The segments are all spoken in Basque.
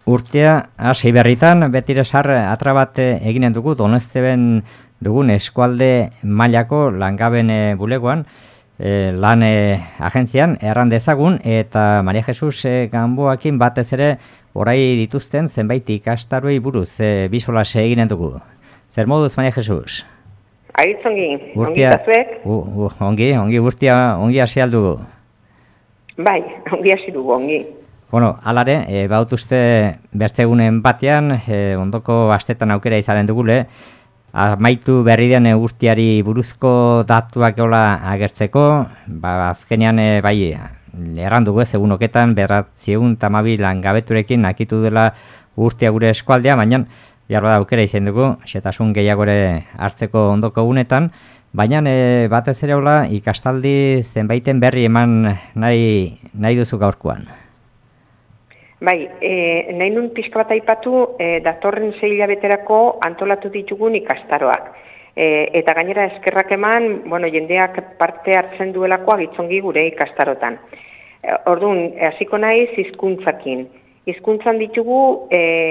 Urtea hasi berritan, betire sar atra bat eginen dugu, Donosteben dugun eskualde mailako langaben bulegoan, lan agentzian erran dezagun, eta Maria Jesus Gamboakin batez ere orai dituzten zenbait ikastaroei buruz bisolas eginen dugu. Zer moduz, Maria Jesus? Aitzongi, ongi zazuek? Ongi, urtea ongi hasi aldugu. Bai, ongi hasi dugu, ongi. Bueno, alare, bautuzte beste egunen batean, ondoko astetan aukera izanen dugule, amaitu berri den guztiari buruzko datuak eola agertzeko, azkenean bai, erran dugu egun oketan, 912 langabeturekin akitu dela guztia gure eskualdea, baina behar bada aukera izan dugu, xetasun gehiagore hartzeko ondoko egunetan, baina batez ere hola ikastaldi zenbaiten berri eman nahi duzu gaurkoan. Bai, nahi nun pixka bat aipatu, datorren 6 hilabeterako antolatu ditugun ikastaroak. Eta gainera eskerrak eman, jendeak parte hartzen duelakoa gitzongi gure ikastarotan. Orduan, hasiko naiz hizkuntzakin. Hizkuntzan ditugu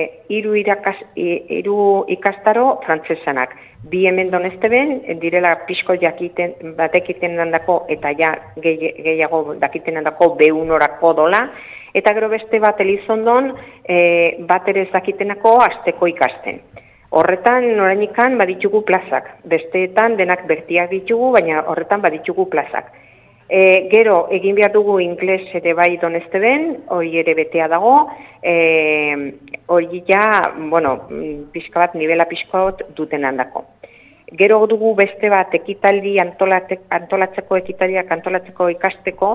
3 ikastaro frantsesanak. 2 hemen Donosteben, direla pixko batekiten handako eta ja gehiago dakiten handako B1-orako dola, eta gero beste bat Elizondon bat ere zakitenako asteko ikasten. Horretan orainikan baditugu plazak, besteetan denak bertiak ditugu, baina horretan baditugu plazak. Gero egin behar dugu ingles ere bai Donosteben, hori ere betea dago, hori ja, pixka bat, nivela pixka bat duten handako. Gero dugu beste bat ekitaldi antolatzeko ikasteko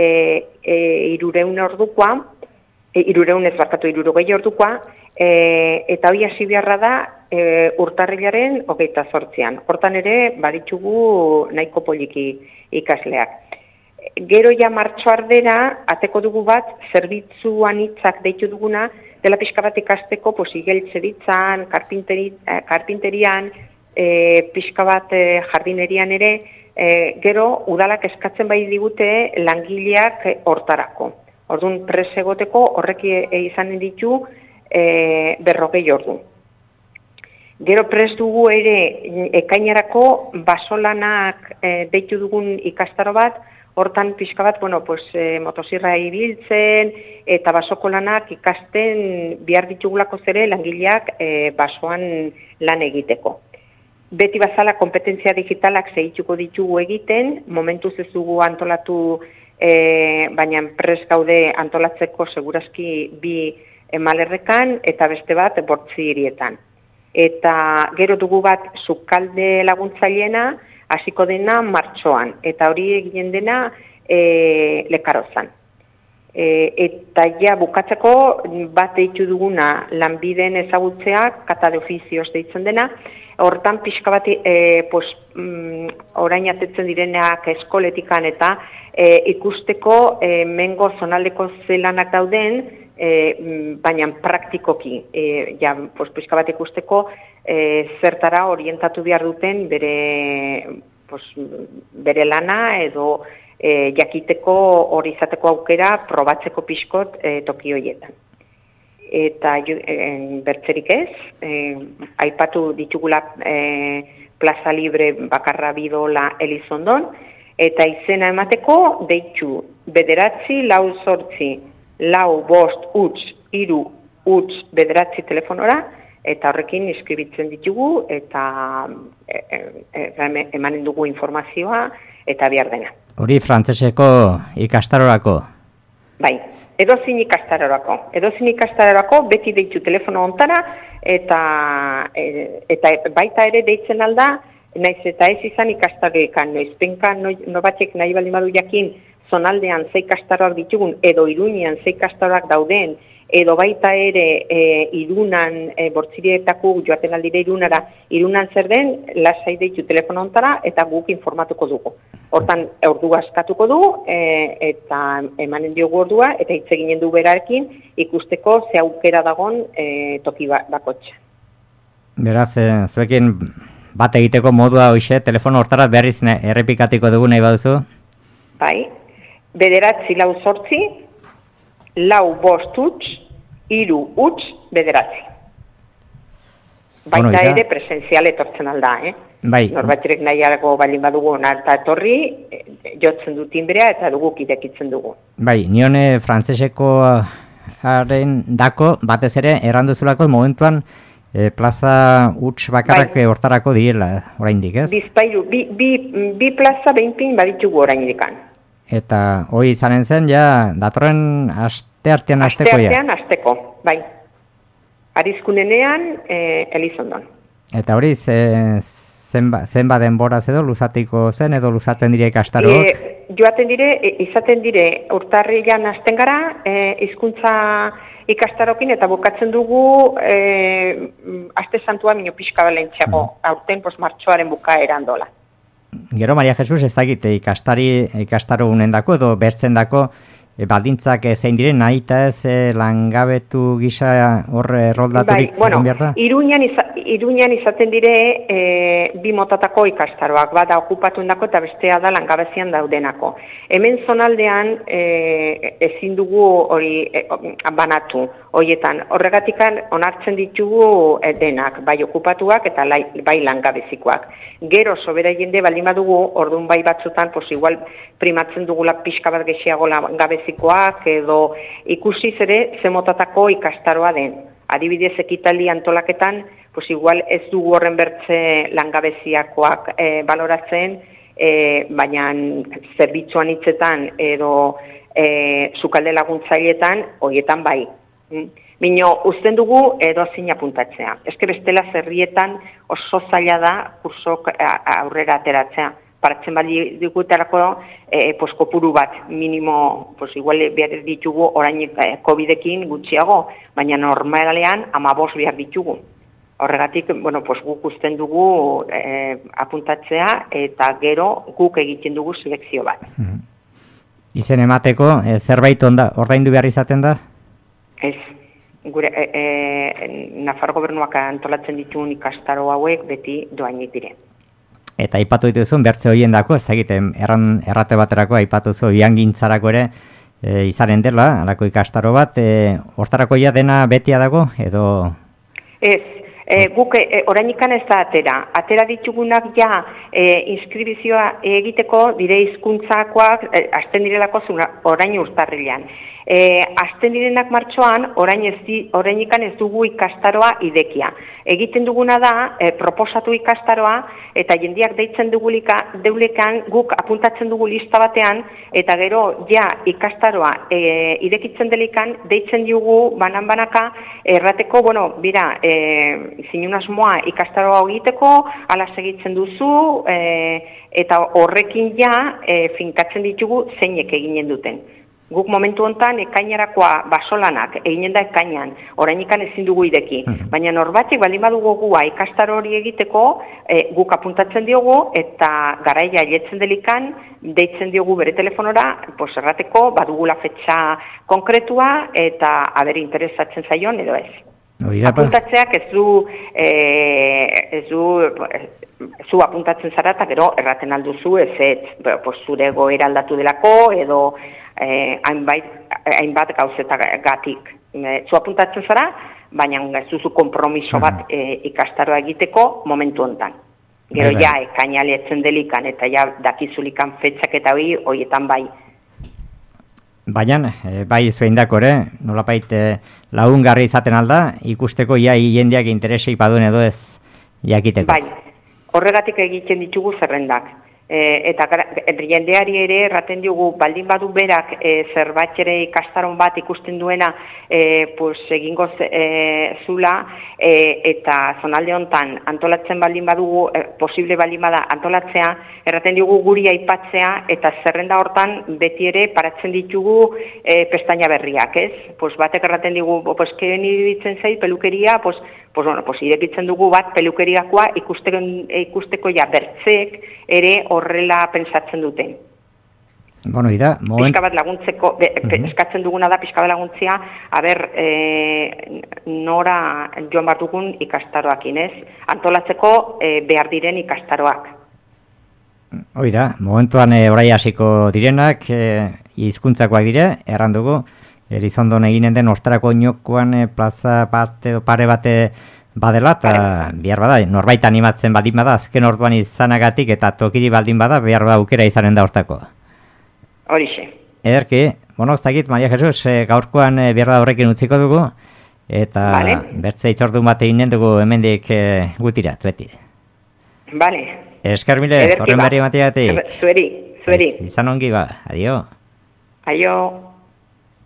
300 ordukoa, 320 ordukoa, eta hori hasi beharra da urtarrilaren 28an. Hortan ere baditugu nahiko poliki ikasleak. Gero ja martxoardera ateko dugu bat zerbitzu anitzak deitu duguna, dela pixka bat ikasteko igeltze ditzan, karpinterian, pixka bat jardinerian ere, gero udalak eskatzen bai digute langileak hortarako. Orduan pres egoteko horrek izanen ditu 40 ordu. Gero pres dugu ere ekainerako basolanak deitu dugun ikastaro bat, hortan pixka bat, motosirra ibiltzen eta basoko lanak ikasten behar ditugulako zere langileak basoan lan egiteko. Beti bazala kompetentzia digitalak zehituko ditugu egiten, momentuz ez dugu antolatu, baina pres gaude antolatzeko segurazki 2 malerrekan eta beste bat 8 hirietan. Eta gero dugu bat sukalde laguntzaileena hasiko dena martxoan, eta hori egiten dena Lekarozan. Eta ja bukatzeko bat deitu duguna lanbiden ezagutzea, kata de ofizioz deitzen dena, hortan pixka bat orain atetzen direnak eskoletikan eta ikusteko mengo zonaldeko zelanak dauden, baina praktikoki, pixka bat ikusteko zertara orientatu behar duten bere lana edo jakiteko hori izateko aukera probatzeko pixkot toki horietan. Eta bertzerik ez, aipatu ditugula plaza libre bakarra bidola Elizondon, eta izena emateko deitu 9-4-4-5-5-3-3 telefonora, eta horrekin inskribitzen ditugu, eta emanen dugu informazioa, eta behar dena. Hori frantseseko ikastarorako? Bai, edozin ikastarorako beti deitu telefono ontara, eta baita ere deitzen alda, naiz eta ez izan ikastaroekan, noizpenka nobatek nahi baldin badu jakin zonaldean ze ikastaroak ditugun, edo Iruñean ze ikastaroak dauden, edo baita ere Irunan, Bortzirietako joaten aldire Irunan zer den, lasai deitu telefono ontara, eta guk informatuko dugu. Hortan, ordua eskatuko dugu, eta emanen diogu ordua, eta hitz eginen du berarekin, ikusteko ze aukera dagon toki bakotxa. Beraz, zuekin bat egiteko modua hoxe, telefono hortara berriz errepikatiko dugu nahi baduzu? Bai, 9-4-4-5-5-3 3-9. Baita ere presentzial etortzen alda, Bai. Norbaiterek nahiago balin badugu narta etorri, jotzen du timbrea eta dugu irekitzen dugu. Bai, nione frantseseko haren dako, batez ere, erranduzulako momentuan plaza huts bakarrak hortarako direla, oraindik, ez? Bizpailu, bi plaza behinpin baditugu oraindikan. Eta hoi izanen zen, ja, datorren asteartean asteko, ja? Asteartean asteko, bai. Arizkunenean, Elizondon. Eta hori, zenba denboraz edo luzatiko zen, edo luzatzen dire ikastaroak? Joaten dire, izaten dire, urtarrilan hasten gara, hizkuntza ikastarokin, eta bukatzen dugu, aste santua minio pixka balentxago, aurten martxoaren bukaeran dola. Gero, Maria Jesus, ez dakite ikastaro unendako, edo bertzen dako, baldintzak zein diren, nahi eta ez langabetu gisa horre roldaturik egon behar da? Iruñan izaten dire bi motatako ikastaroak, bada okupatuendako eta bestea da langabezian daudenako. Hemen zonaldean ezin dugu hori banatu, horietan. Horregatikan onartzen ditugu denak, bai okupatuak eta bai langabezikoak. Gero sobera jende baldin badugu, orduan bai batzutan, igual primatzen dugula pixka bat gehiago langabezikoak edo ikusiz ere zemotatako ikastaroa den. Adibidez ekitaldi antolaketan, igual ez dugu horren bertze langabeziakoak baloratzen, baina zerbitzuan hitzetan edo sukalde laguntzailetan, horietan bai. Bino, uzten dugu edo zin apuntatzea. Eske bestela zerrietan oso zaila da kursok aurrera ateratzea. Paratzen bali digutarako kopuru bat, minimo, igual behar ditugu orain COVID-ekin gutxiago, baina normalean 15 behar ditugu. Horregatik, guk usten dugu apuntatzea eta gero guk egiten dugu selekzio bat. Izen emateko, zerbait ordaindu behar izaten da? Ez, gure Nafar gobernuak antolatzen dituen ikastaro hauek beti doainik dire. Eta aipatu dituzun, bertze horien dako, ez egiten errate baterako aipatuzu, iangintzarako ere izanen dela, alako ikastaro bat, hortarako ja dena betia dago, edo? Ez, guk orainikan ez da atera ditugunak ja inskribizioa egiteko dire hizkuntzakoak hasten direlako orain urtarrilean. Hasten direnak martxoan orainikan ez dugu ikastaroa idekia. Egiten duguna da proposatu ikastaroa eta jendiak deitzen deulekan guk apuntatzen dugu lista batean eta gero ja ikastaroa irekitzen delikan deitzen dugu banan-banaka errateko, bira, zinun asmoa ikastaroa egiteko, ala segitzen duzu eta horrekin ja finkatzen ditugu zeinek eginen duten. Guk momentu hontan ekainarakoa basolanak eginen da ekainan, orainikan ezin dugu ideki. Baina norbatik baldin badugu gua ikastaro hori egiteko, guk apuntatzen diogu eta garaia ailetzen delikan, deitzen diogu bere telefonora, errateko badugula fetxa konkretua eta aber interesatzen zaion edo ez. Apuntatzeak ez zu apuntatzen zara eta gero erraten alduzu zure goera aldatu delako edo hainbat gauzetagatik. Zu apuntatzen zara, baina ez duzu konpromiso bat ikastaroa egiteko momentu hontan. Gero ja ekainaletzen delikan eta ja dakizulikan fetxak eta horietan bai. Baina, bai zueindako ere, nolapait lagungarri izaten alda, ikusteko jendeak interesik baduen edo ez jakiteko. Bai, horregatik egiten ditugu zerrendak. Eta jendeari ere erraten diogu baldin badu berak zerbait ere ikastaron bat ikusten duena egingo zula eta zonalde hontan antolatzen baldin badugu posible baldin bada antolatzea erraten diogu guri aipatzea eta zerrenda hortan beti ere paratzen ditugu pestaina berriak, ez? Batek erraten digu, keren iruditzen zait pelukeria, irekitzen dugu bat pelukeriakoa ikusteko ja bertzek ere horrela pensatzen duten. Pixka bat laguntzeko, eskatzen duguna da pixka bat laguntzia, nora joan bat dugun ikastaroakin, ez? Antolatzeko behar diren ikastaroak. Momentuan orai hasiko direnak, hizkuntzakoak dire, erran dugu, Erizondon eginen den ostarako inokoan plaza pare bate badela, eta behar bada, norbait animatzen baldin bada, azken orduan izanagatik eta tokiri baldin bada, behar bada aukera izanen da hortako. Horixe. Ederki, ez dakit, Maria Jesus, gaurkoan behar da horrekin utziko dugu, eta bertze itzordun bat eginen dugu hemendik gutirat, beti. Bale. Esker mile, horren berri matiatik. Zueri. Izan ongi ba, adio. Aio.